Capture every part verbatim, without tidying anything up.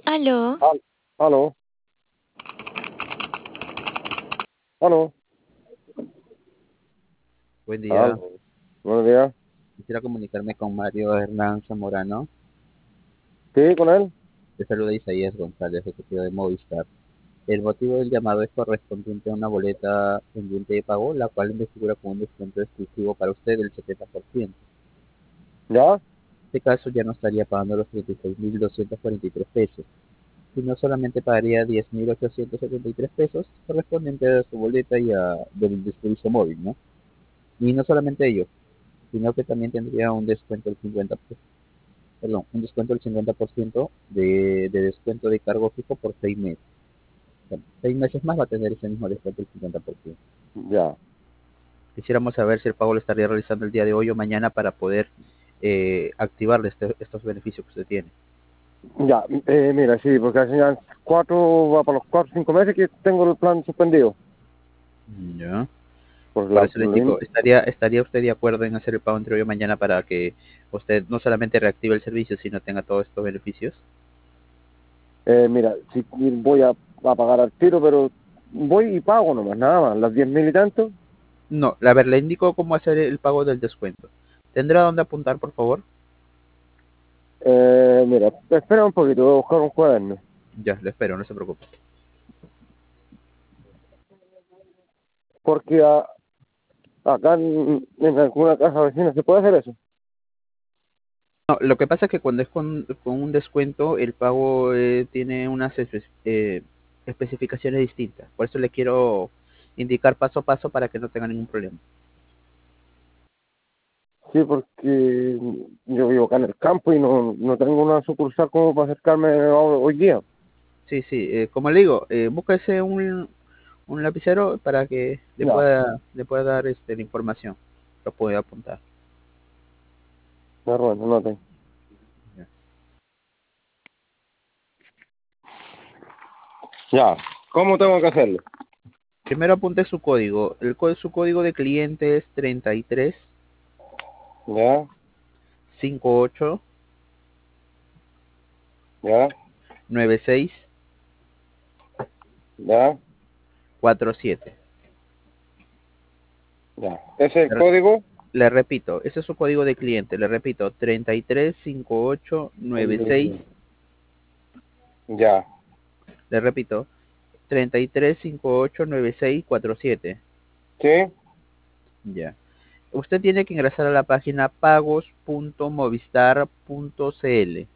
Aló, Al- Aló, aló, Buen día. aló. Buenos días. Quisiera comunicarme con Mario Hernán Zamorano. Sí, con él. Te saluda Isaías González, ejecutivo de Movistar. El motivo del llamado es correspondiente a una boleta pendiente de pago, la cual me figura con un descuento exclusivo para usted del setenta por ciento. ¿Ya? En este caso ya no estaría pagando los treinta y seis mil doscientos cuarenta y tres pesos, sino solamente pagaría diez mil ochocientos setenta y tres pesos correspondiente a su boleta y a del, del servicio móvil, ¿no? Y no solamente ello, sino que también tendría un descuento del cincuenta por ciento, perdón, un descuento del cincuenta por ciento de, de descuento de cargo fijo por seis meses. Bueno, seis meses más va a tener ese mismo descuento del cincuenta por ciento. Ya, Quisiéramos saber si el pago lo estaría realizando el día de hoy o mañana para poder eh, activarle este- estos beneficios que usted tiene. ya. Eh, mira, sí, porque al final cuatro, va para los cuatro, cinco meses que tengo el plan suspendido. Ya. Pues Por la, eso le digo, ¿estaría, ¿estaría usted de acuerdo en hacer el pago entre hoy o mañana para que usted no solamente reactive el servicio, sino tenga todos estos beneficios? eh, mira, sí voy a, a pagar al tiro, pero voy y pago nomás, nada más, las diez mil y tanto. No, a ver, le indico cómo hacer el pago del descuento. ¿Tendrá dónde apuntar, por favor? Eh, mira, espera un poquito, voy a buscar un cuaderno. Ya, le espero, no se preocupe. Porque a- acá en, en alguna casa vecina se puede hacer eso. No, lo que pasa es que cuando es con, con un descuento, el pago eh, tiene unas espe- eh, especificaciones distintas. Por eso le quiero indicar paso a paso para que no tenga ningún problema. Sí, porque yo vivo acá en el campo y no, no tengo una sucursal como para acercarme hoy hoy día. Sí, sí, eh, como le digo, eh, búsquese un, un lapicero para que le Ya, pueda, le pueda dar este, la información. Lo puede apuntar. de bueno, no tengo. Ya. Ya, ¿cómo tengo que hacerlo? Primero apunte su código. El código, su código de cliente es treinta y tres Ya, cincuenta y ocho ya, noventa y seis ya, cuarenta y siete. ya. ¿Ese es el código? Le repito, ese es su código de cliente. Le repito, treinta y tres cincuenta y ocho noventa y seis. El- Ya, Le repito, treinta y tres cincuenta y ocho noventa y seis cuarenta y siete. sí, Ya. Usted tiene que ingresar a la página pagos punto movistar punto cl.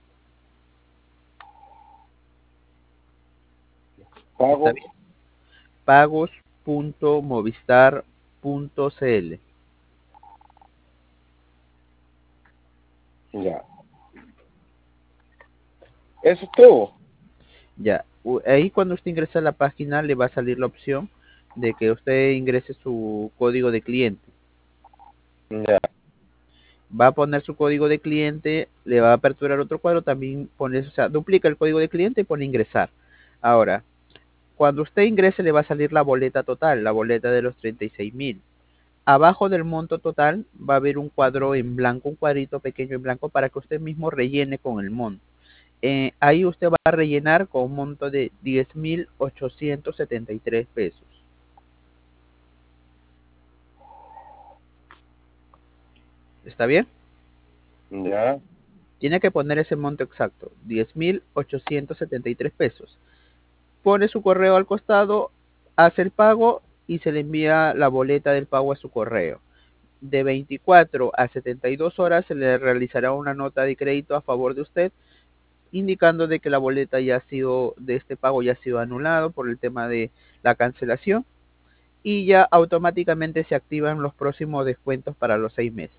¿Está pago, bien? pagos punto movistar punto cl. ya. Eso es todo. Ya. U- Ahí cuando usted ingresa a la página le va a salir la opción de que usted ingrese su código de cliente. Ya, Va a poner su código de cliente, le va a aperturar otro cuadro, también pone, o sea, duplica el código de cliente y pone ingresar. Ahora, cuando usted ingrese le va a salir la boleta total, la boleta de los treinta y seis mil. Abajo del monto total va a haber un cuadro en blanco, un cuadrito pequeño en blanco para que usted mismo rellene con el monto. Eh, ahí usted va a rellenar con un monto de diez mil ochocientos setenta y tres pesos. ¿Está bien? ya, Tiene que poner ese monto exacto, diez mil ochocientos setenta y tres pesos. Pone su correo al costado, hace el pago y se le envía la boleta del pago a su correo. De veinticuatro a setenta y dos horas se le realizará una nota de crédito a favor de usted, indicando de que la boleta ya ha sido, de este pago ya ha sido anulado por el tema de la cancelación y ya automáticamente se activan los próximos descuentos para los seis meses.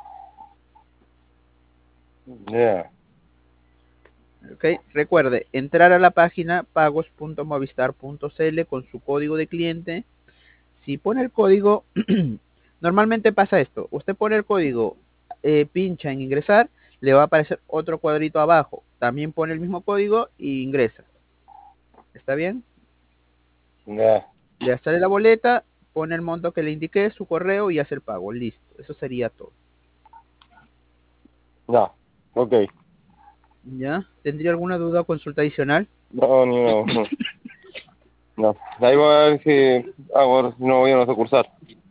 ya. ¿Ok? Recuerde, entrar a la página pagos punto movistar punto cl con su código de cliente. Si pone el código, normalmente pasa esto. Usted pone el código, eh, pincha en ingresar, le va a aparecer otro cuadrito abajo. También pone el mismo código y ingresa. ¿Está bien? Ya, Le sale la boleta, pone el monto que le indiqué, su correo y hace el pago. Listo. Eso sería todo. ya, ok. ¿Ya? ¿Tendría alguna duda o consulta adicional? No, ni no, no. No. Ahí voy a ver si hago, no voy a una sucursal.